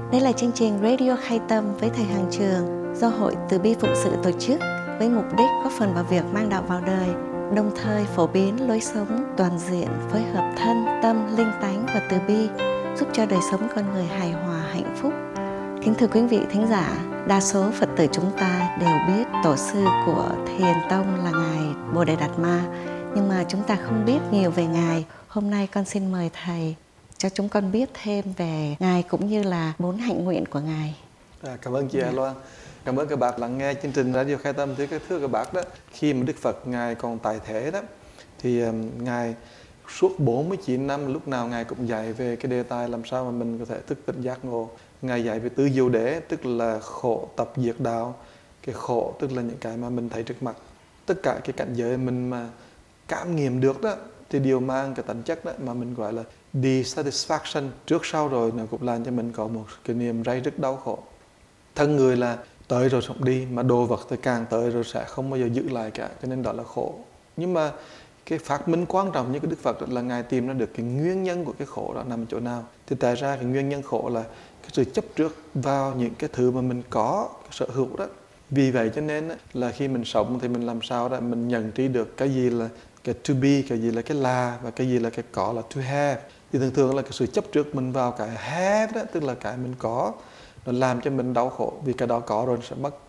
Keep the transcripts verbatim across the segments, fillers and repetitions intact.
Đây là chương trình Radio Khai Tâm với Thầy Hàng Trường do Hội Từ Bi Phụng Sự tổ chức với mục đích góp phần vào việc mang đạo vào đời, đồng thời phổ biến lối sống toàn diện phối hợp thân, tâm, linh tánh và từ bi, giúp cho đời sống con người hài hòa, hạnh phúc. Kính thưa quý vị thính giả, đa số Phật tử chúng ta đều biết tổ sư của Thiền Tông là Ngài Bồ Đề Đạt Ma, nhưng mà chúng ta không biết nhiều về Ngài. Hôm nay con xin mời Thầy cho chúng con biết thêm về Ngài cũng như là bốn hạnh nguyện của Ngài. À, cảm ơn chị Hà Loan. Cảm ơn các bạn lắng nghe chương trình Radio Khai Tâm. Thì thưa các bác đó, khi mà Đức Phật Ngài còn tại thế đó, thì um, Ngài suốt bốn mươi chín năm lúc nào Ngài cũng dạy về cái đề tài làm sao mà mình có thể thức tỉnh giác ngộ. Ngài dạy về tứ diệu đế, tức là khổ tập diệt đạo. Cái khổ tức là những cái mà mình thấy trước mặt. Tất cả cái cảnh giới mình mà cảm nghiệm được đó thì đều mang cái tính chất đó mà mình gọi là dissatisfaction, trước sau rồi nó cũng làm cho mình có một cái niềm ray rứt đau khổ. Thân người là tới rồi sống đi, mà đồ vật thì càng tới rồi sẽ không bao giờ giữ lại cả, cho nên đó là khổ. Nhưng mà cái phát minh quan trọng như cái Đức Phật là Ngài tìm ra được cái nguyên nhân của cái khổ đó nằm ở chỗ nào. Thì tại ra cái nguyên nhân khổ là cái sự chấp trước vào những cái thứ mà mình có, cái sở hữu đó. Vì vậy cho nên là khi mình sống thì mình làm sao đó mình nhận trí được cái gì là cái to be, cái gì là cái là, và cái gì là cái có là to have. Thì thường thường là cái sự chấp trước mình vào cái have đó, tức là cái mình có, nó làm cho mình đau khổ, vì cái đó có rồi nó sẽ mất.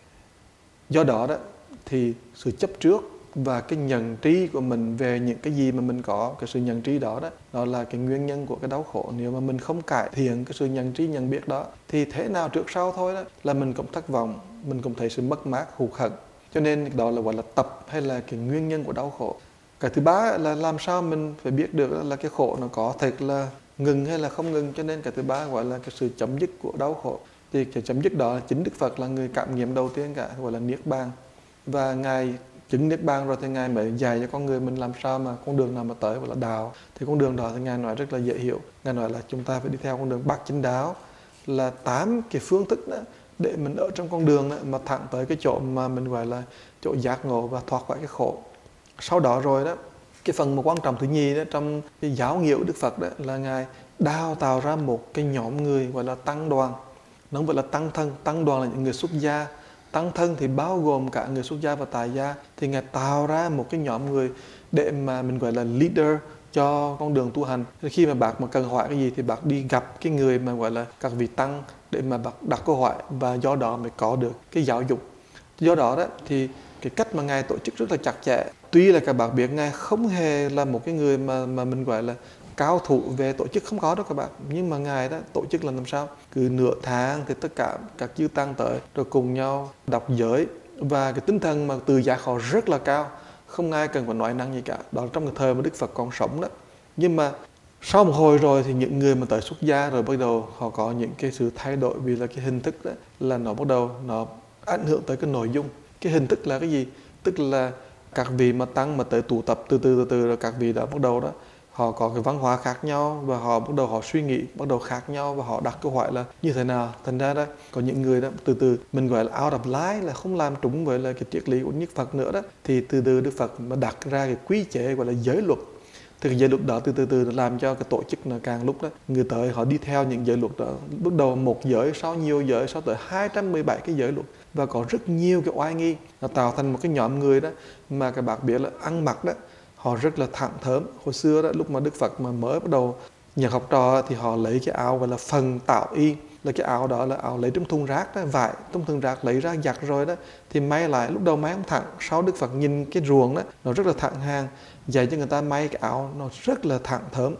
Do đó đó thì sự chấp trước và cái nhận trí của mình về những cái gì mà mình có, cái sự nhận trí đó đó, đó là cái nguyên nhân của cái đau khổ. Nếu mà mình không cải thiện cái sự nhận trí, nhận biết đó, thì thế nào trước sau thôi đó là mình cũng thất vọng, mình cũng thấy sự mất mát, hụt hẫng. Cho nên đó là gọi là tập hay là cái nguyên nhân của đau khổ. Cái thứ ba là làm sao mình phải biết được là cái khổ nó có thật là ngừng hay là không ngừng. Cho nên cái thứ ba gọi là cái sự chấm dứt của đau khổ. Thì cái chấm dứt đó là chính Đức Phật là người cảm nghiệm đầu tiên cả, gọi là Niết Bàn. Và Ngài chứng Niết Bàn rồi thì Ngài mới dạy cho con người mình làm sao mà con đường nào mà tới gọi là đạo. Thì con đường đó thì Ngài nói rất là dễ hiểu. Ngài nói là chúng ta phải đi theo con đường bát chánh đạo, là tám cái phương thức đó để mình ở trong con đường đó, mà thẳng tới cái chỗ mà mình gọi là chỗ giác ngộ và thoát khỏi cái khổ. Sau đó rồi đó, cái phần mà quan trọng thứ nhì đó trong cái giáo nghĩa của Đức Phật đó là Ngài đào tạo ra một cái nhóm người gọi là tăng đoàn. Nó không phải là tăng thân, tăng đoàn là những người xuất gia. Tăng thân thì bao gồm cả người xuất gia và tại gia. Thì Ngài tạo ra một cái nhóm người để mà mình gọi là leader cho con đường tu hành. Khi mà bác mà cần hỏi cái gì thì bác đi gặp cái người mà gọi là các vị tăng để mà bác đặt câu hỏi, và do đó mới có được cái giáo dục. Do đó đó thì cái cách mà Ngài tổ chức rất là chặt chẽ. Tuy là các bạn biết Ngài không hề là một cái người mà mà mình gọi là cao thủ về tổ chức, không có đâu các bạn. Nhưng mà Ngài đó tổ chức là làm sao? Cứ nửa tháng thì tất cả các chư tăng tới rồi cùng nhau đọc giới, và cái tinh thần mà từ giác họ rất là cao, không ai cần phải nói năng gì cả. Đó là trong cái thời mà Đức Phật còn sống đó. Nhưng mà sau một hồi rồi thì những người mà tới xuất gia rồi bắt đầu họ có những cái sự thay đổi, vì là cái hình thức đó là nó bắt đầu nó ảnh hưởng tới cái nội dung. Cái hình thức là cái gì? Tức là các vị mà tăng mà tới tụ tập từ từ từ từ rồi các vị đã bắt đầu đó họ có cái văn hóa khác nhau, và họ bắt đầu họ suy nghĩ bắt đầu khác nhau, và họ đặt câu hỏi là như thế nào. Thành ra đó có những người đó từ từ mình gọi là out of line, là không làm trúng với là cái triết lý của Đức Phật nữa đó, thì từ từ Đức Phật mà đặt ra cái quy chế gọi là giới luật. Thì cái giới luật đó từ từ từ làm cho cái tổ chức là càng lúc đó người tới họ đi theo những giới luật đó, bước đầu một giới, sau nhiều giới, sau tới hai trăm mười bảy cái giới luật, và có rất nhiều cái oai nghi, nó tạo thành một cái nhóm người đó mà các bạn biết là ăn mặc đó họ rất là thẳng thớm. Hồi xưa đó lúc mà Đức Phật mà mới bắt đầu nhận học trò thì họ lấy cái áo gọi là phần tạo y, là cái áo đó là áo lấy trong thùng rác đó, vải trong thùng rác lấy ra giặt rồi đó thì may lại, lúc đầu may không thẳng, sau Đức Phật nhìn cái ruộng đó nó rất là thẳng hàng, dạy cho người ta may cái áo nó rất là thẳng thớm.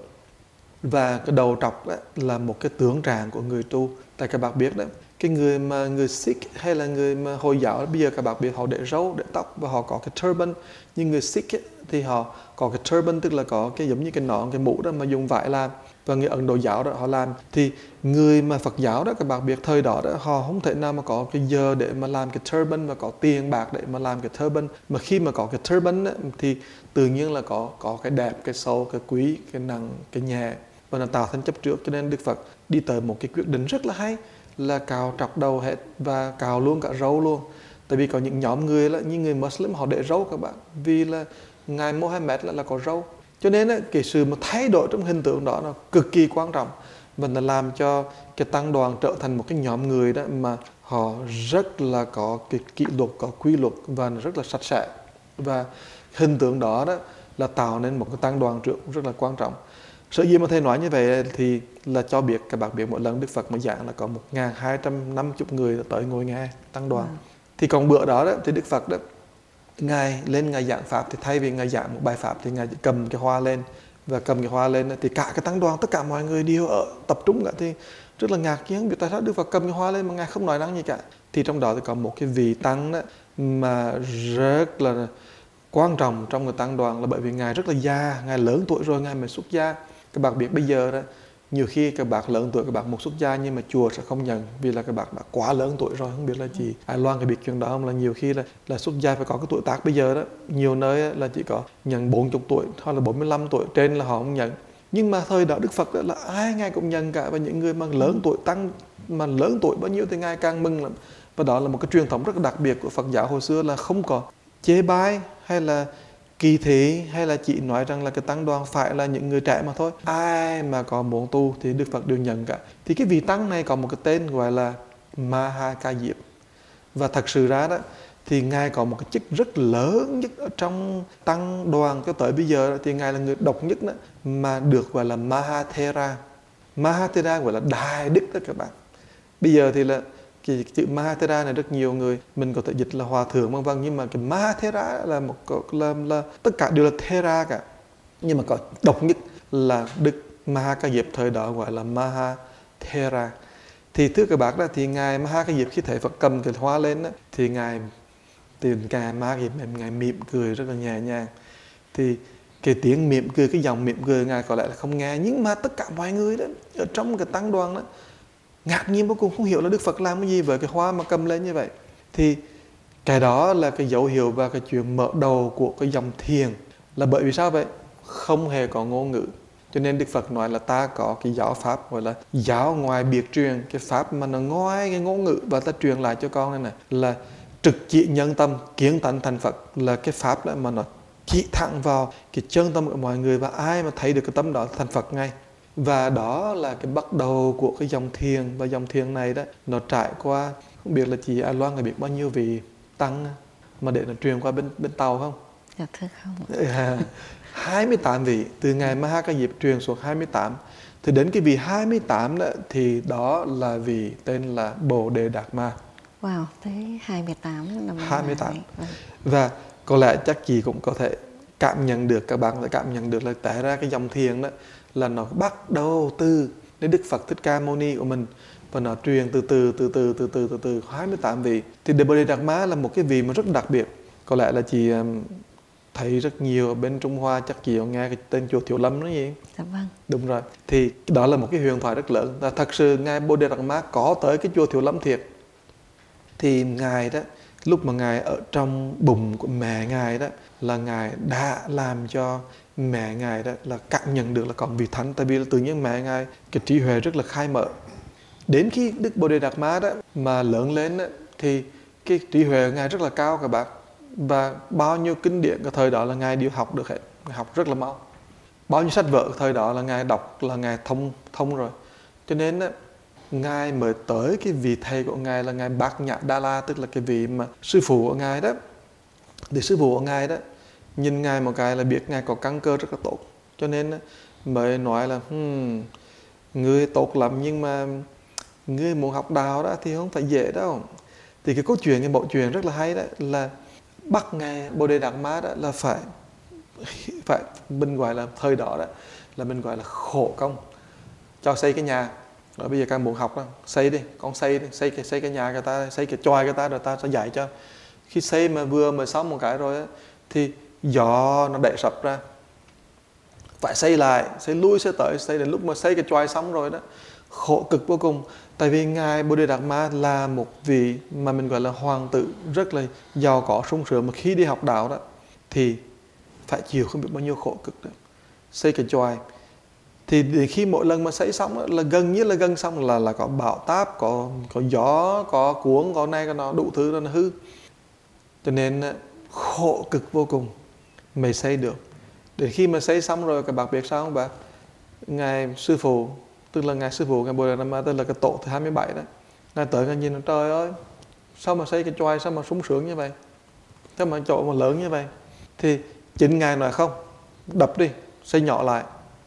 Và cái đầu trọc đó là một cái tướng trạng của người tu. Tại các bạn biết đó, cái người mà người Sikh hay là người mà Hồi giáo bây giờ các bạn biết họ để râu, để tóc và họ có cái turban. Nhưng người Sikh ấy, thì họ có cái turban, tức là có cái giống như cái nón, cái mũ đó mà dùng vải làm. Và người Ấn Độ giáo đó họ làm. Thì người mà Phật giáo đó các bạn biết thời đó đó họ không thể nào mà có cái giờ để mà làm cái turban và có tiền bạc để mà làm cái turban. Mà khi mà có cái turban đó, thì tự nhiên là có có cái đẹp, cái sâu, cái quý, cái nặng, cái nhẹ, và nó tạo thành chấp trước. Cho nên Đức Phật đi tới một cái quyết định rất là hay, là cạo trọc đầu hết và cạo luôn cả râu luôn. Tại vì có những nhóm người là như người Muslim họ để râu các bạn, vì là ngài Mohammed là, là có râu. Cho nên cái sự mà thay đổi trong hình tượng đó nó cực kỳ quan trọng. và nó làm cho cái tăng đoàn trở thành một cái nhóm người đó mà họ rất là có cái kỷ luật, có quy luật và rất là sạch sẽ. Và hình tượng đó đó là tạo nên một cái tăng đoàn trưởng rất là quan trọng. Sở dĩ mà thầy nói như vậy thì là cho biết, các bạn biết mỗi lần Đức Phật mà giảng là có một nghìn hai trăm năm mươi người tới ngồi nghe tăng đoàn. Ừ. Thì còn bữa đó, đó thì Đức Phật đó, Ngài lên Ngài giảng Pháp thì thay vì Ngài giảng một bài Pháp thì Ngài cầm cái hoa lên, và cầm cái hoa lên thì cả cái tăng đoàn, tất cả mọi người đều ở tập trung cả, thì rất là ngạc nhiên, biết tại sao Đức Phật cầm cái hoa lên mà Ngài không nói năng gì cả. Thì trong đó thì có một cái vị tăng đó mà rất là quan trọng trong người tăng đoàn, là bởi vì Ngài rất là già, Ngài lớn tuổi rồi, Ngài mới xuất gia. Các bạn biết bây giờ đó, nhiều khi các bạn lớn tuổi, các bạn một xuất gia nhưng mà chùa sẽ không nhận, vì là các bạn đã quá lớn tuổi rồi. Không biết là chị Ai Loan cái biết chuyện đó không, là nhiều khi là, là xuất gia phải có cái tuổi tác. Bây giờ đó nhiều nơi là chỉ có nhận bốn mươi tuổi hoặc là bốn mươi lăm tuổi trên là họ không nhận. Nhưng mà thời đó Đức Phật đó là ai Ngài cũng nhận cả, và những người mà lớn tuổi tăng mà lớn tuổi bao nhiêu thì Ngài càng mừng lắm. Và đó là một cái truyền thống rất là đặc biệt của Phật giáo hồi xưa, là không có chê bai hay là kỳ thị, hay là chỉ nói rằng là cái tăng đoàn phải là những người trẻ mà thôi. Ai mà có muốn tu thì Đức Phật đều nhận cả. Thì cái vị tăng này có một cái tên gọi là Maha Ca Diếp. Và thật sự ra đó thì Ngài có một cái chức rất lớn nhất ở trong tăng đoàn cho tới bây giờ. Thì Ngài là người độc nhất đó mà được gọi là Mahathera. Mahathera gọi là đại đức đó các bạn. Bây giờ thì là cái chữ Mahathera này rất nhiều người mình có thể dịch là hòa thượng vân vân, nhưng mà cái Mahathera là một là, là tất cả đều là Thera cả, nhưng mà có độc nhất là Đức Maha Ca Diếp thời đó gọi là Mahathera. Thì thưa các bác đó, thì ngài Maha Ca Diếp khi thấy Phật cầm cái hoa lên đó, thì ngài thì ngài Maha Ca Diếp ngài mỉm cười rất là nhẹ nhàng. Thì cái tiếng mỉm cười, cái dòng mỉm cười ngài có lẽ là không nghe, nhưng mà tất cả mọi người đó ở trong cái tăng đoàn đó ngạc nhiên vô cùng, không hiểu là Đức Phật làm cái gì với cái hoa mà cầm lên như vậy. Thì cái đó là cái dấu hiệu và cái chuyện mở đầu của cái dòng thiền. Là bởi vì sao vậy? Không hề có ngôn ngữ. Cho nên Đức Phật nói là ta có cái giáo pháp gọi là giáo ngoài biệt truyền, cái pháp mà nó ngoài cái ngôn ngữ, và ta truyền lại cho con này này là trực chỉ nhân tâm, kiến tánh thành Phật. Là cái pháp đó mà nó chỉ thẳng vào cái chân tâm của mọi người, và ai mà thấy được cái tâm đó thành Phật ngay. Và đó là cái bắt đầu của cái dòng thiền. Và dòng thiền này đó nó trải qua, không biết là chị Ai Loan biết bao nhiêu vị tăng mà để nó truyền qua bên bên Tàu không? Dạ thưa không. À, hai mươi tám vị, từ ngày Maha Ca Diếp truyền xuống hai mươi tám. Thì đến cái vị hai mươi tám đó, thì đó là vị tên là Bồ Đề Đạt Ma. Wow, tới hai mươi tám năm hai mươi tám. Vâng. Và có lẽ chắc chị cũng có thể cảm nhận được, các bạn có thể cảm nhận được là tại ra cái dòng thiền đó là nó bắt đầu từ đến Đức Phật Thích Ca Mâu Ni của mình, và nó truyền từ từ từ từ từ từ từ từ hai mươi tám vị. Thì Đề Bồ Đề Đạt Ma là một cái vị mà rất đặc biệt. Có lẽ là chị thấy rất nhiều ở bên Trung Hoa, chắc chị có nghe cái tên chùa Thiếu Lâm đó gì? Dạ vâng. Đúng rồi. Thì đó là một cái huyền thoại rất lớn. Và thật sự ngài Bồ Đề Đạt Ma có tới cái chùa Thiếu Lâm thiệt. Thì ngài đó, lúc mà ngài ở trong bụng của mẹ ngài đó, là ngài đã làm cho mẹ ngài đó là cảm nhận được là còn vị thánh. Tại vì là tự nhiên mẹ ngài cái trí huệ rất là khai mở. Đến khi Đức Bồ Đề Đạt Ma đó mà lớn lên đó, thì cái trí huệ của ngài rất là cao các bạn. Và bao nhiêu kinh điển cái thời đó là ngài đều học được hết, ngài học rất là mau. Bao nhiêu sách vở thời đó là ngài đọc là ngài thông thông rồi. Cho nên đó, ngài mới tới cái vị thầy của ngài là ngài Bát Nhã Đa La, tức là cái vị mà sư phụ của ngài đó. Thì sư phụ của ngài đó nhìn ngài một cái là biết ngài có căn cơ rất là tốt. Cho nên đó, mới nói là hmm, ngươi tốt lắm, nhưng mà ngươi muốn học đạo đó thì không phải dễ đâu. Thì cái câu chuyện, cái bộ chuyện rất là hay đó, là bắt ngài Bồ Đề Đạt Ma đó là phải phải mình gọi là thời đó đó là mình gọi là khổ công cho xây cái nhà. Rồi bây giờ các muốn học đó, xây đi, con xây đi, xây cái xây cái nhà người ta, xây cái chòi người ta, rồi ta sẽ dạy cho. Khi xây mà vừa mới xong một cái rồi á, thì gió nó đẩy sập ra, phải xây lại, xây lui xây tới, xây đến lúc mà xây cái chòi xong rồi đó, khổ cực vô cùng. Tại vì ngài Bồ Đề Đạt Ma là một vị mà mình gọi là hoàng tử rất là giàu có sung sướng, mà khi đi học đạo đó thì phải chịu không biết bao nhiêu khổ cực đó. Xây cái chòi thì khi mỗi lần mà xây xong đó, là gần như là gần xong là là có bão táp, có có gió, có cuốn, có này có nó, đủ thứ đó nó hư. Cho nên khổ cực vô cùng mới xây được. Để khi mà xây xong rồi các bạn biết sao không bạn? Ngài sư phụ tức là ngài sư phụ ngài Bồ Đề Đạt Ma, tức là cái tổ thứ hai mươi bảy đó, ngài tới ngài nhìn, trời ơi, sao mà xây cái choai sao mà sung sướng như vậy, sao mà chỗ mà lớn như vậy. Thì chính ngài nói không, đập đi, xây nhỏ lại.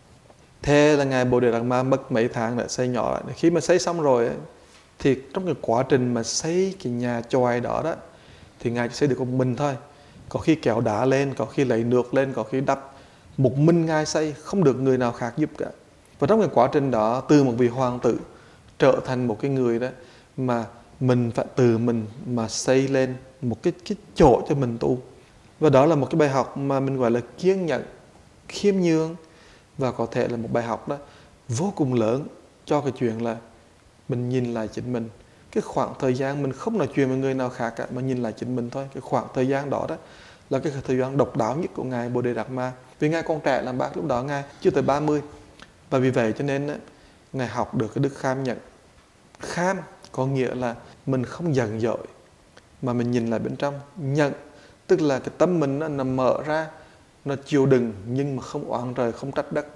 Thế là ngài Bồ Đề Đạt Ma mất mấy tháng để xây nhỏ lại. Khi mà xây xong rồi ấy, thì trong cái quá trình mà xây cái nhà choai đó đó, thì ngài chỉ xây được một mình thôi. Có khi kéo đá lên, có khi lấy nước lên, có khi đắp. Một mình ngài xây, không được người nào khác giúp cả. Và trong cái quá trình đó, từ một vị hoàng tử trở thành một cái người đó mà mình phải từ mình mà xây lên một cái, cái chỗ cho mình tu. Và đó là một cái bài học mà mình gọi là kiên nhẫn, khiêm nhường, và có thể là một bài học đó vô cùng lớn cho cái chuyện là mình nhìn lại chính mình. Cái khoảng thời gian mình không nói chuyện với người nào khác cả, mà nhìn lại chính mình thôi. Cái khoảng thời gian đó đó là cái thời gian độc đáo nhất của ngài Bồ Đề Đạt Ma. Vì ngài còn trẻ làm bác, lúc đó ngài chưa tới ba mươi. Và vì vậy cho nên đó, ngài học được cái đức kham nhẫn. Kham có nghĩa là mình không giận dỗi, mà mình nhìn lại bên trong. Nhận tức là cái tâm mình nó, nó mở ra, nó chịu đựng, nhưng mà không oán trời, không trách đất.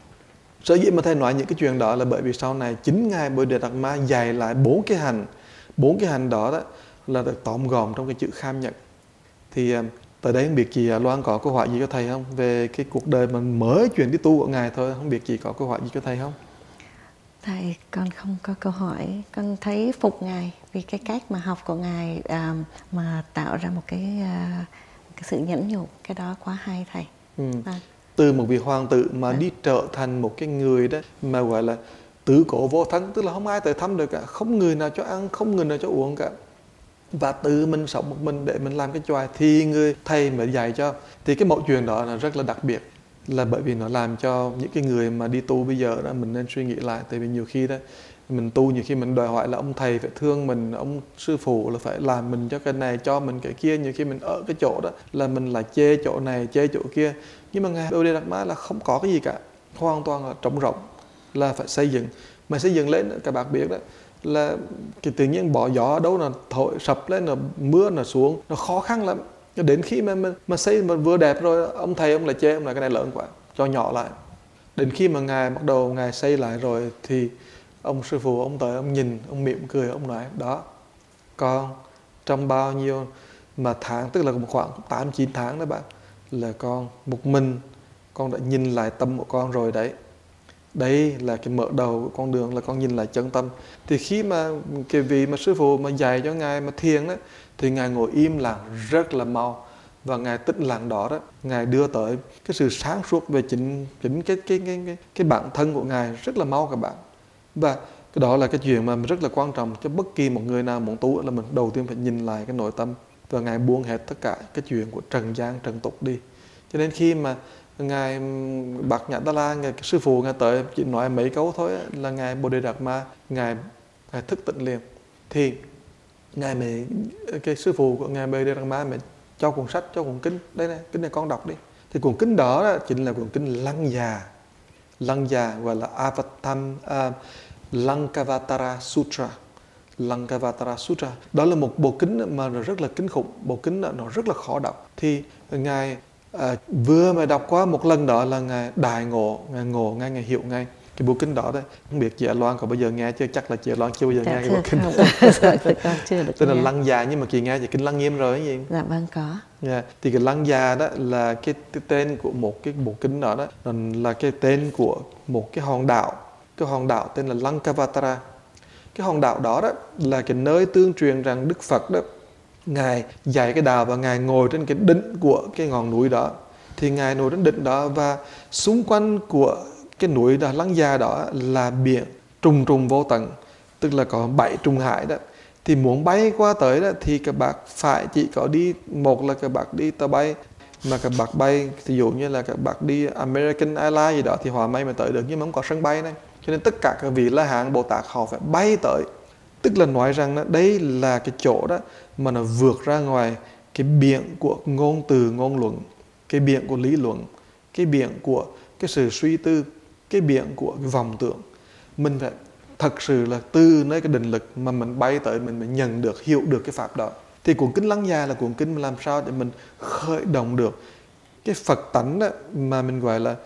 Sở dĩ mà thầy nói những cái chuyện đó là bởi vì sau này chính ngài Bồ Đề Đạt Ma dạy lại bốn cái hành. Bốn cái hành đó, đó là được tóm gọn trong cái chữ kham nhẫn. Thì tới đây không biết chị Loan có câu hỏi gì cho thầy không? Về cái cuộc đời mà mới chuyển đi tu của ngài thôi, không biết chị có câu hỏi gì cho thầy không? Thầy, con không có câu hỏi. Con thấy phục ngài vì cái cách mà học của ngài à, mà tạo ra một cái, à, cái sự nhẫn nhục. Cái đó quá hay thầy. Ừ. Vâng. Từ một vị hoàng tử mà Vâng. đi trở thành một cái người đó mà gọi là tứ cổ vô thân, tức là không ai tới thăm được cả, không người nào cho ăn, không người nào cho uống cả, và tự mình sống một mình để mình làm cái choai, thì người thầy mới dạy cho. Thì cái mẫu chuyện đó là rất là đặc biệt, là bởi vì nó làm cho những cái người mà đi tu bây giờ đó mình nên suy nghĩ lại. Tại vì nhiều khi đó mình tu, nhiều khi mình đòi hỏi là ông thầy phải thương mình, ông sư phụ là phải làm mình cho cái này, cho mình cái kia. Nhiều khi mình ở cái chỗ đó là mình lại chê chỗ này, chê chỗ kia. Nhưng mà ngài Bồ Đề Đạt Ma là không có cái gì cả, hoàn toàn là trống rỗng, là phải xây dựng. Mà xây dựng lên các bạn biết đó, là cái tự nhiên bỏ gió đâu là thổi sập lên, là mưa là xuống, nó khó khăn lắm. Đến khi mà, mà, mà xây mà vừa đẹp rồi, ông thầy ông lại chê, ông là cái này lớn quá, cho nhỏ lại. Đến khi mà ngài bắt đầu ngài xây lại rồi thì ông sư phụ ông tới, ông nhìn, ông mỉm cười, ông nói đó, con trong bao nhiêu mà tháng, tức là một khoảng tám chín tháng đó bạn, là con một mình con đã nhìn lại tâm của con rồi đấy. Đây là cái mở đầu của con đường, là con nhìn lại chân tâm. Thì khi mà cái vị mà sư phụ mà dạy cho ngài mà thiền đó, thì ngài ngồi im lặng rất là mau. Và ngài tĩnh lặng đó đó, ngài đưa tới cái sự sáng suốt về chính chính cái cái cái cái cái bản thân của ngài rất là mau các bạn. Và cái đó là cái chuyện mà rất là quan trọng cho bất kỳ một người nào muốn tu, là mình đầu tiên phải nhìn lại cái nội tâm, và ngài buông hết tất cả cái chuyện của trần gian trần tục đi. Cho nên khi mà ngài Bát Nhã Đa La, ngài sư phụ ngài tới chỉ nói mấy câu thôi là ngài Bồ Đề Đạt Ma ngài, ngài thức tỉnh liền. Thì ngài mới, cái sư phụ của ngài Bồ Đề Đạt Ma mới cho cuốn sách, cho cuốn kinh, đây này, kinh này con đọc đi. Thì cuốn kinh đó chính là cuốn kinh Lăng Già. Lăng Già gọi là Avatam uh, Lankavatara Sutra. Lankavatara Sutra đó là một bộ kinh mà nó rất là kinh khủng, bộ kinh đó, nó rất là khó đọc. Thì ngài à, vừa mà đọc qua một lần đó là ngài đại ngộ, ngài ngộ ngay, ngài hiểu ngay cái bộ kinh đó đấy. Không biết chị Loan có bao giờ nghe chưa? Chắc là chị Loan chưa bao giờ Dạ, nghe cái bộ kinh đó. Con chưa được Tên là nghe. Lăng Già, nhưng mà chị nghe thì kinh Lăng Nghiêm rồi cái gì? Dạ vâng, có. Yeah. Thì cái Lăng Già đó là cái, cái tên của một cái bộ kinh đó, đó là cái tên của một cái hòn đảo. Cái hòn đảo tên là Lankavatara. Cái hòn đảo đó, đó là cái nơi tương truyền rằng Đức Phật đó, ngài dạy cái đạo và ngài ngồi trên cái đỉnh của cái ngọn núi đó. Thì ngài ngồi trên đỉnh đó, và xung quanh của cái núi đó, Lăng Già đó, là biển trùng trùng vô tận, tức là có bảy trùng hải đó. Thì muốn bay qua tới đó thì các bạn phải chỉ có đi, một là các bạn đi tàu bay, mà các bạn bay ví dụ như là các bạn đi American Airlines gì đó thì họ may mà tới được, nhưng mà không có sân bay này. Cho nên tất cả các vị La Hán Bồ Tát họ phải bay tới. Tức là nói rằng đó, đây là cái chỗ đó mà nó vượt ra ngoài cái biển của ngôn từ ngôn luận, cái biển của lý luận, cái biển của cái sự suy tư, cái biển của cái vọng tưởng. Mình phải thật sự là từ nơi cái định lực mà mình bay tới, mình mới nhận được, hiểu được cái pháp đó. Thì cuốn kinh Lăng Già là cuốn kinh mà làm sao để mình khởi động được cái Phật tánh đó, mà mình gọi là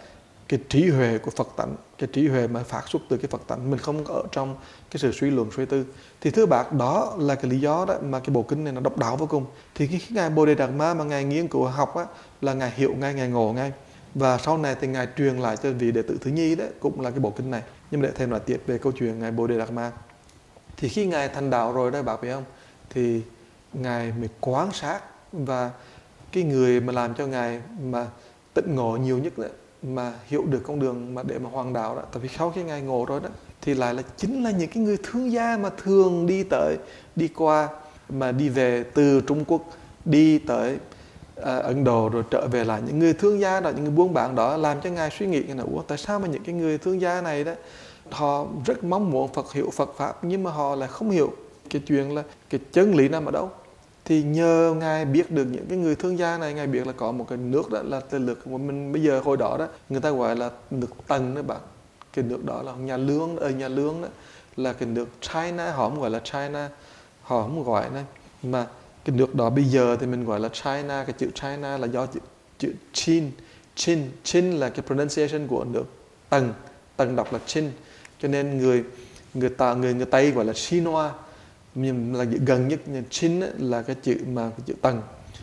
cái trí huệ của Phật tánh, cái trí huệ mà phát xuất từ cái Phật tánh, mình không ở trong cái sự suy luận suy tư. Thì thưa bác, đó là cái lý do đó mà cái bộ kinh này nó độc đáo vô cùng. Thì cái ngài Bồ Đề Đạt Ma mà ngài nghiên cứu học á, là ngài hiểu ngay, ngài ngộ ngay, và sau này thì ngài truyền lại cho vị đệ tử thứ nhì đấy cũng là cái bộ kinh này. Nhưng mà để thêm nói tiếp về câu chuyện ngài Bồ Đề Đạt Ma. Thì khi ngài thành đạo rồi đó bác biết không, thì ngài mới quan sát, và cái người mà làm cho ngài mà tịnh ngộ nhiều nhất đấy, mà hiểu được con đường mà để mà hoàng đạo đó, tại vì sau khi ngài ngộ rồi đó thì lại là chính là những cái người thương gia mà thường đi tới đi qua mà đi về từ Trung Quốc đi tới à, Ấn Độ rồi trở về lại, những người thương gia đó, những người buôn bán đó làm cho ngài suy nghĩ là ủa tại sao mà những cái người thương gia này đó họ rất mong muốn Phật hiểu Phật pháp, nhưng mà họ lại không hiểu cái chuyện là cái chân lý nằm ở đâu. Thì nhờ ngài biết được những cái người thương gia này, ngài biết là có một cái nước đó là tên nước của mình bây giờ hồi đó đó người ta gọi là nước Tần đó bạn. Cái nước đó là nhà Lương, ở nhà Lương đó là cái nước China, họ không gọi là China, họ không gọi này, mà cái nước đó bây giờ thì mình gọi là China. Cái chữ China là do chữ, chữ Chin, Chin, Chin là cái pronunciation của nước Tần, Tần đọc là Chin, cho nên người người ta người người Tây gọi là Chinoa, nhưng là gần nhất. Chin là cái chữ mà cái chữ Tần.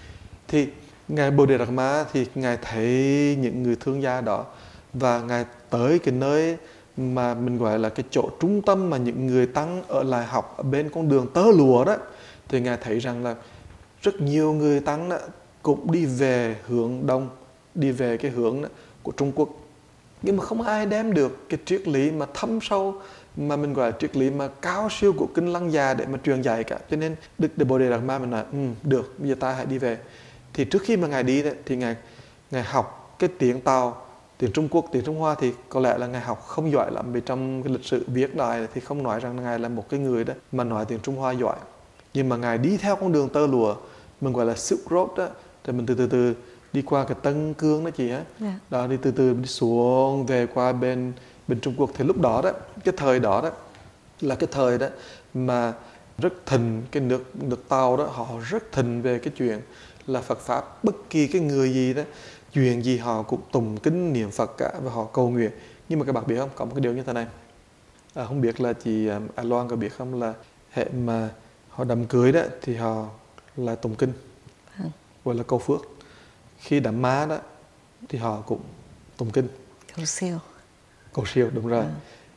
Thì ngài Bồ Đề Đạt Ma thì ngài thấy những người thương gia đó, và ngài tới cái nơi mà mình gọi là cái chỗ trung tâm mà những người tăng ở lại học ở bên con đường tơ lụa đó, thì ngài thấy rằng là rất nhiều người tăng đó cũng đi về hướng đông, đi về cái hướng đó của Trung Quốc, nhưng mà không ai đem được cái triết lý mà thâm sâu, mà mình gọi là triết lý mà cao siêu của kinh Lăng Già để mà truyền dạy cả. Cho nên Đức Bồ Đề Đạt Ma mình nói ừ, được, bây giờ ta hãy đi về. Thì trước khi mà ngài đi đấy, thì ngài ngài học cái tiếng Tàu, tiếng Trung Quốc, tiếng Trung Hoa, thì có lẽ là ngài học không giỏi lắm, vì trong cái lịch sử viết lại thì không nói rằng ngài là một cái người đó mà nói tiếng Trung Hoa giỏi. Nhưng mà ngài đi theo con đường tơ lụa, mình gọi là Silk Road đó, thì mình từ từ từ đi qua cái Tân Cương đó chị á, yeah. Đó đi từ từ đi xuống về qua bên bên Trung Quốc. Thì lúc đó đó, cái thời đó đó là cái thời đó mà rất thịnh cái nước nước Tàu đó, họ rất thịnh về cái chuyện là Phật pháp, bất kỳ cái người gì đó chuyện gì họ cũng tụng kinh niệm Phật cả và họ cầu nguyện. Nhưng mà các bạn biết không, có một cái điều như thế này, à, không biết là chị A Loan có biết không, là hệ mà họ đám cưới đó thì họ là tụng kinh, ừ. gọi là cầu phước. Khi đám má đó thì họ cũng tụng kinh, cầu siêu. Cầu siêu, đúng rồi. Ừ.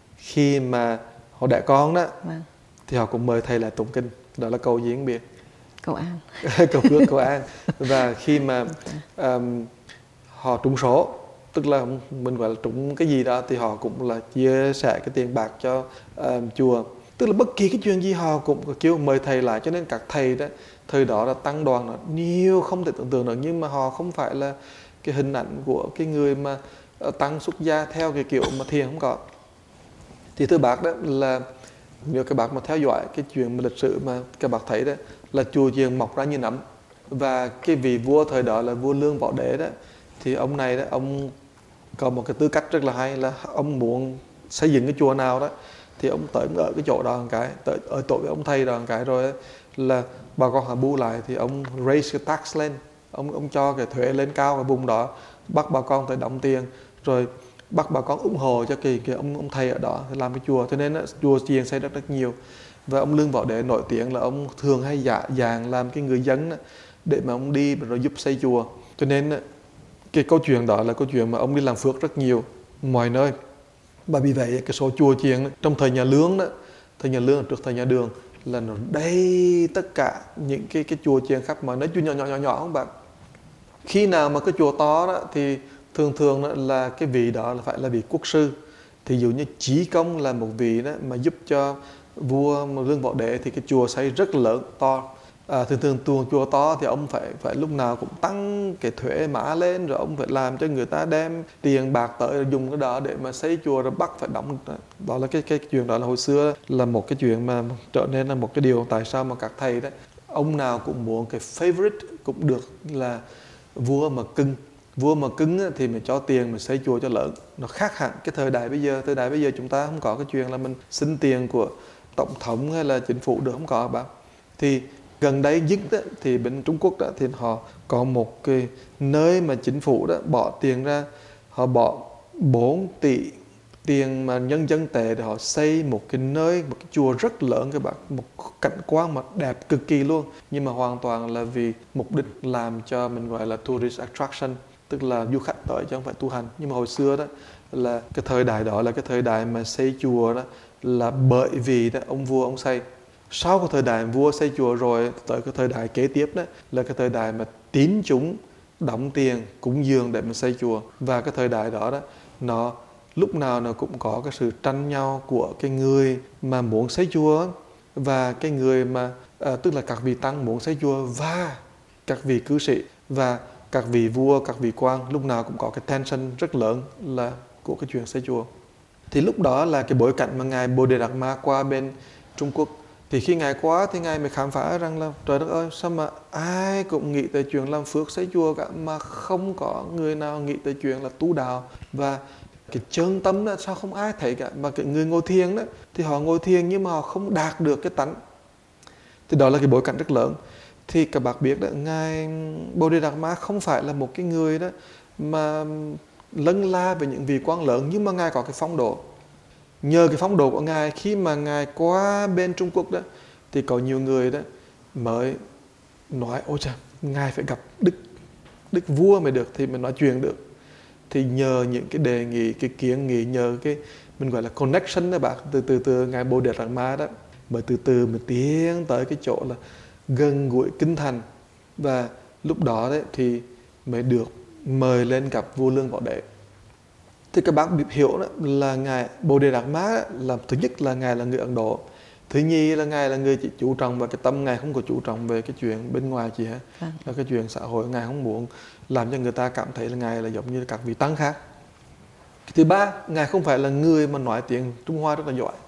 Khi mà họ đẻ con đó, ừ. thì họ cũng mời thầy lại tụng kinh, đó là cầu gì không biết. Cầu an. Cầu phước, cầu an. Và khi mà um, họ trúng số, tức là mình gọi là trúng cái gì đó, thì họ cũng là chia sẻ cái tiền bạc cho um, chùa. Tức là bất kỳ cái chuyện gì họ cũng kêu mời thầy lại. Cho nên các thầy đó, thời đó là tăng đoàn nó nhiều không thể tưởng tượng được, nhưng mà họ không phải là cái hình ảnh của cái người mà tăng xuất gia theo cái kiểu mà thiền không có. Thì thưa bác đó là nếu các bác mà theo dõi cái chuyện mà lịch sử mà các bác thấy đó, là chùa chiền mọc ra như nấm. Và cái vị vua thời đó là vua Lương Võ Đế đó, thì ông này đó, ông có một cái tư cách rất là hay, là ông muốn xây dựng cái chùa nào đó thì ông tới ở cái chỗ đó một cái, tới ở tổ với ông thầy đó một cái, rồi là bà con họ bu lại thì ông raise cái tax lên, ông ông cho cái thuế lên cao cái vùng đó, bắt bà con tới đóng tiền, rồi bắt bà con ủng hộ cho cái, cái ông ông thầy ở đó làm cái chùa. Cho nên đó, chùa chiền xây rất rất nhiều. Và ông Lương Võ Đế nổi tiếng là ông thường hay dạ dàng làm cái người dân đó, để mà ông đi rồi giúp xây chùa. Cho nên đó, cái câu chuyện đó là câu chuyện mà ông đi làm phước rất nhiều mọi nơi. Và vì vậy cái số chùa chiền trong thời nhà Lương đó, thời nhà Lương trước thời nhà Đường là nó đầy tất cả những cái cái chùa chiền khắp mọi nơi, chùa nhỏ nhỏ nhỏ nhỏ không bạn. Khi nào mà cái chùa to đó thì thường thường đó là cái vị đó là phải là vị quốc sư. Thì dụ như Chí Công là một vị đó mà giúp cho vua Lương Võ Đế thì cái chùa xây rất lớn to. À, thường thường tuồng chùa to thì ông phải phải lúc nào cũng tăng cái thuế má lên, rồi ông phải làm cho người ta đem tiền bạc tới dùng cái đó để mà xây chùa, rồi bắt phải đóng. Đó là cái cái chuyện đó là hồi xưa là một cái chuyện mà trở nên là một cái điều tại sao mà các thầy đó ông nào cũng muốn cái favorite cũng được là vua mà cưng. Vua mà cứng thì mình cho tiền mình xây chùa cho lớn. Nó khác hẳn cái thời đại bây giờ. Thời đại bây giờ chúng ta không có cái chuyện là mình xin tiền của tổng thống hay là chính phủ được, không có bạn. Thì gần đây nhất đó, thì bên Trung Quốc đó, thì họ có một cái nơi mà chính phủ đó bỏ tiền ra, họ bỏ bốn tỷ tiền mà nhân dân tệ để họ xây một cái nơi, một cái chùa rất lớn các bạn, một cảnh quan mà đẹp cực kỳ luôn, nhưng mà hoàn toàn là vì mục đích làm cho mình gọi là tourist attraction, tức là du khách tới chứ không phải tu hành. Nhưng mà hồi xưa đó là cái thời đại đó là cái thời đại mà xây chùa đó là bởi vì đó ông vua ông xây. Sau cái thời đại vua xây chùa rồi tới cái thời đại kế tiếp đó là cái thời đại mà tín chúng đóng tiền cúng dường để mà xây chùa. Và cái thời đại đó đó nó lúc nào nó cũng có cái sự tranh nhau của cái người mà muốn xây chùa và cái người mà à, tức là các vị tăng muốn xây chùa và các vị cư sĩ và các vị vua, các vị quan, lúc nào cũng có cái tension rất lớn là của cái chuyện xây chùa. Thì lúc đó là cái bối cảnh mà ngài Bồ Đề Đạt Ma qua bên Trung Quốc. Thì khi ngài qua thì ngài mới khám phá rằng là trời đất ơi, sao mà ai cũng nghĩ tới chuyện làm phước xây chùa cả mà không có người nào nghĩ tới chuyện là tu đạo. Và cái chân tâm đó sao không ai thấy cả, mà cái người ngồi thiền đó thì họ ngồi thiền nhưng mà họ không đạt được cái tánh. Thì đó là cái bối cảnh rất lớn. Thì các bạn biết đó, ngài Bồ Đề Đạt Ma không phải là một cái người đó mà lân la về những vị quan lớn, nhưng mà ngài có cái phong độ. Nhờ cái phong độ của ngài, khi mà ngài qua bên Trung Quốc đó thì có nhiều người đó mới nói ôi trời, ngài phải gặp đức đức vua mới được thì mới nói chuyện được. Thì nhờ những cái đề nghị, cái kiến nghị, nhờ cái mình gọi là connection đó bạn, từ từ từ ngài Bồ Đề Đạt Ma đó mới từ từ mới tiến tới cái chỗ là gần gũi kinh thành. Và lúc đó đấy thì mới được mời lên gặp vua Lương Bảo Đệ. Thì các bác hiểu đó là ngài Bồ Đề Đạt Ma là thứ nhất là ngài là người Ấn Độ, thứ nhì là ngài là người chỉ chú trọng vào cái tâm, ngài không có chú trọng về cái chuyện bên ngoài gì hết, à. Là cái chuyện xã hội, ngài không muốn làm cho người ta cảm thấy là ngài là giống như các vị tăng khác. Thứ ba, ngài không phải là người mà nói tiếng Trung Hoa rất là giỏi,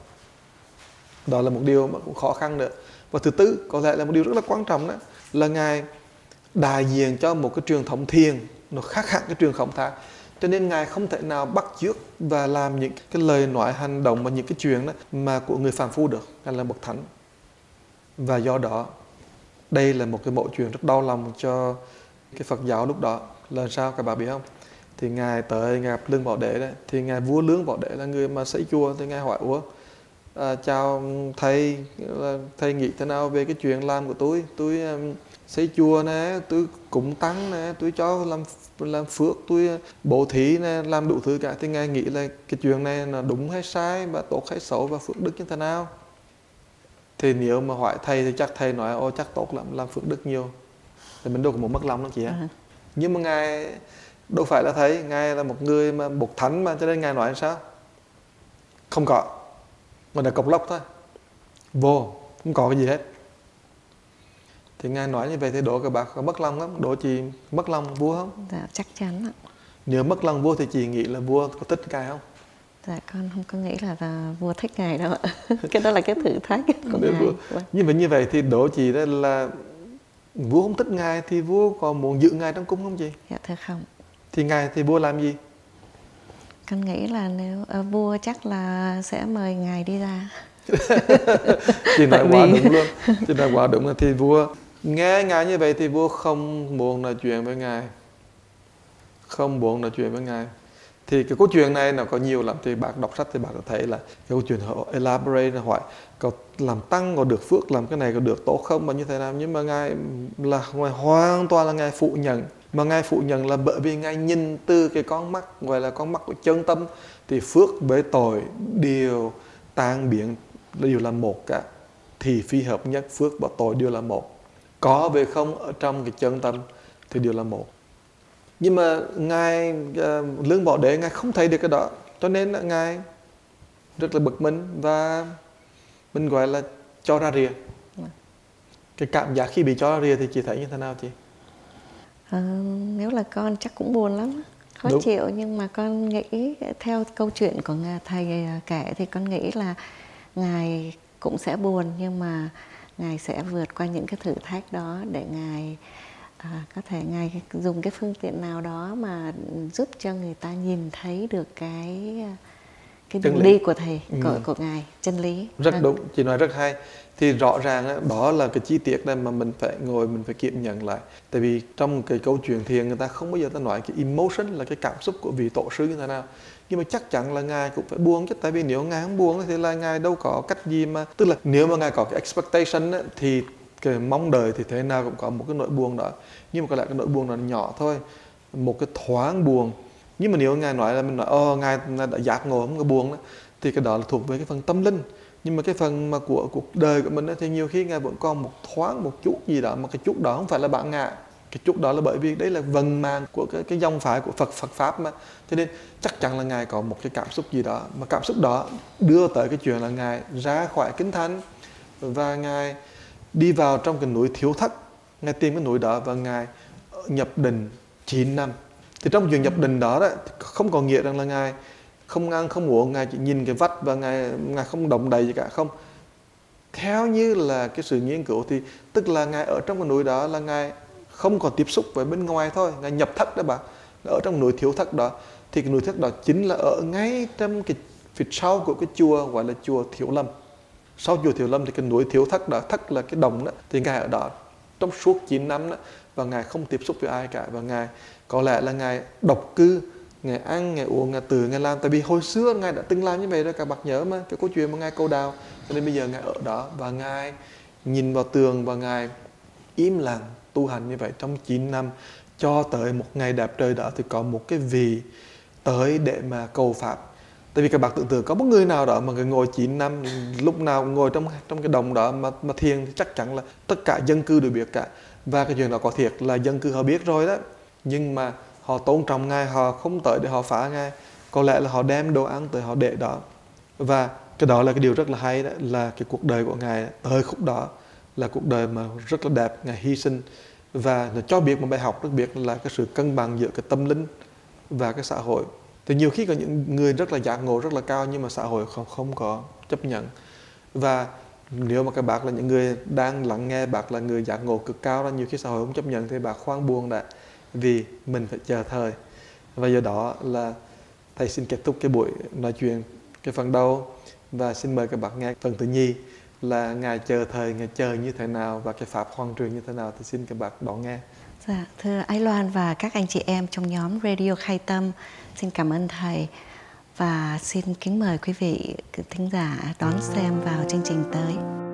đó là một điều mà cũng khó khăn nữa. Và thứ tư, có lẽ là một điều rất là quan trọng đó, là ngài đại diện cho một cái truyền thống thiền nó khác hẳn cái truyền thống khác. Cho nên ngài không thể nào bắt chước và làm những cái lời nói, hành động và những cái chuyện đó mà của người phàm phu được. Ngài là bậc thánh. Và do đó đây là một cái mẫu chuyện rất đau lòng cho cái Phật giáo lúc đó. Là sao các bạn biết không? Thì ngài tới ngài gặp Lương Bảo Đệ đấy, thì ngài vua Lương Bảo Đệ là người mà xây chùa. Thì ngài hỏi ủa à, chào thầy, thầy nghĩ thế nào về cái chuyện làm của tôi? Tôi um, xây chùa nè, tôi cúng tăng nè, tôi cho làm làm phước, tôi bố thí nè, làm đủ thứ cả. Thì ngài nghĩ là cái chuyện này là đúng hay sai, và tốt hay xấu, và phước đức như thế nào? Thì nếu mà hỏi thầy thì chắc thầy nói ô chắc tốt lắm, làm phước đức nhiều. Thì mình đâu có muốn mất lòng đâu chị ạ. À. Nhưng mà ngài đâu phải là thầy, ngài là một người mà bậc thánh mà, cho nên ngài nói sao? Không có, mà là cộc lốc thôi, vô, không có cái gì hết. Thì ngài nói như vậy thì đố các bác có mất lòng không? Đố chị mất lòng vua không? Dạ chắc chắn ạ. Nếu mất lòng vua thì chị nghĩ là vua có thích ngài không? Dạ con không có nghĩ là, là vua thích ngài đâu ạ. Cái đó là cái thử thách của ngài. Vua. Nhưng mà như vậy thì đố chị đó là vua không thích ngài thì vua còn muốn giữ ngài trong cung không chị? Dạ thưa không. Thì ngài thì vua làm gì? Con nghĩ là nếu uh, vua chắc là sẽ mời ngài đi ra. Chị nói quá vì... đúng luôn. Chị nói quá đúng là thì vua nghe ngài như vậy thì vua không muốn nói chuyện với ngài, không muốn nói chuyện với ngài. Thì cái câu chuyện này nó có nhiều lắm. Thì bạn đọc sách thì bạn có thấy là cái câu chuyện họ elaborate là hỏi có làm tăng có được phước, làm cái này có được tốt không, mà như thế nào. Nhưng mà ngài là ngài hoàn toàn là ngài phụ nhận. Mà ngài phụ nhận là bởi vì ngài nhìn từ cái con mắt gọi là con mắt của chân tâm, thì phước với tội đều tan biến, đều là một cả. Thì phi hợp nhất, phước và tội đều là một. Có về không ở trong cái chân tâm thì đều là một. Nhưng mà ngài uh, Lương Bảo Đệ ngài không thấy được cái đó, cho nên là ngài rất là bực mình và mình gọi là cho ra rìa. Cái cảm giác khi bị cho ra rìa thì chị thấy như thế nào chị? À, nếu là con chắc cũng buồn lắm, khó Đúng. chịu. Nhưng mà con nghĩ theo câu chuyện của thầy kể thì con nghĩ là ngài cũng sẽ buồn, nhưng mà ngài sẽ vượt qua những cái thử thách đó để ngài à, có thể ngài dùng cái phương tiện nào đó mà giúp cho người ta nhìn thấy được cái cái đường đi của thầy, ừ. của, của ngài, chân lý. Rất vâng. đúng, chị nói rất hay. Thì rõ ràng đó, đó là cái chi tiết này mà mình phải ngồi mình phải kiểm nhận lại. Tại vì trong cái câu chuyện thiền người ta không bao giờ ta nói cái emotion là cái cảm xúc của vị tổ sư như thế nào. Nhưng mà chắc chắn là Ngài cũng phải buồn chứ, tại vì nếu Ngài không buồn thì là Ngài đâu có cách gì mà, tức là nếu mà Ngài có cái expectation á, thì cái mong đợi thì thế nào cũng có một cái nỗi buồn đó. Nhưng mà có lẽ cái nỗi buồn đó nhỏ thôi, một cái thoáng buồn. Nhưng mà nếu Ngài nói là mình nói ồ Ngài đã giác ngộ không có buồn đó, thì cái đó là thuộc về cái phần tâm linh. Nhưng mà cái phần mà của cuộc đời của mình đó, thì nhiều khi Ngài vẫn còn một thoáng một chút gì đó, mà cái chút đó không phải là bản ngã. Cái chút đó là bởi vì đấy là vận mạng của cái, cái dòng phái của Phật Phật Pháp mà. Cho nên chắc chắn là Ngài có một cái cảm xúc gì đó, mà cảm xúc đó đưa tới cái chuyện là Ngài ra khỏi kinh thánh và Ngài đi vào trong cái núi Thiếu Thất. Ngài tìm cái núi đó và Ngài nhập định chín năm. Thì trong chuyện nhập định đó, đó không có nghĩa rằng là Ngài không ăn không uống, Ngài chỉ nhìn cái vách và Ngài, Ngài không động đậy gì cả, không. Theo như là cái sự nghiên cứu thì tức là Ngài ở trong cái núi đó là Ngài không có tiếp xúc với bên ngoài thôi. Ngài nhập thất đó bạn, ở trong núi Thiếu Thất đó. Thì cái núi Thất đó chính là ở ngay trong cái phía sau của cái chùa gọi là chùa Thiếu Lâm. Sau chùa Thiếu Lâm thì cái núi Thiếu Thất đó, Thất là cái đồng đó, thì Ngài ở đó trong suốt chín năm đó, và Ngài không tiếp xúc với ai cả. Và Ngài có lẽ là Ngài độc cư, Ngài ăn, Ngài uống, Ngài từ, Ngài làm. Tại vì hồi xưa Ngài đã từng làm như vậy rồi, các bạn nhớ mà, cái câu chuyện mà Ngài cầu đào. Cho nên bây giờ Ngài ở đó và Ngài nhìn vào tường và Ngài im lặng tu hành như vậy trong chín năm, cho tới một ngày đẹp trời đó thì có một cái vị tới để mà cầu Pháp. Tại vì các bạn tưởng tượng có một người nào đó mà người ngồi chín năm, lúc nào ngồi trong trong cái đồng đó mà, mà thiền thì chắc chắn là tất cả dân cư đều biết cả. Và cái chuyện đó có thiệt là dân cư họ biết rồi đó, nhưng mà họ tôn trọng Ngài, họ không tới để họ phá Ngài. Có lẽ là họ đem đồ ăn tới họ để đó. Và cái đó là cái điều rất là hay đó, là cái cuộc đời của Ngài tới khúc đó là cuộc đời mà rất là đẹp. Ngài hy sinh và nó cho biết một bài học rất biết là cái sự cân bằng giữa cái tâm linh và cái xã hội. Thì nhiều khi có những người rất là giác ngộ rất là cao, nhưng mà xã hội không không có chấp nhận. Và nếu mà các bác là những người đang lắng nghe, bác là người giác ngộ cực cao đó, nhiều khi xã hội không chấp nhận thì bác khoan buồn đã, vì mình phải chờ thời. Và do đó là thầy xin kết thúc cái buổi nói chuyện cái phần đầu, và xin mời các bạn nghe phần thứ nhì là Ngài chờ thời, Ngài chờ như thế nào và cái pháp hoàn truyền như thế nào. Thì xin các bạn đón nghe. Dạ, thưa Ái Loan và các anh chị em trong nhóm Radio Khai Tâm, xin cảm ơn thầy và xin kính mời quý vị thính giả đón xem vào chương trình tới.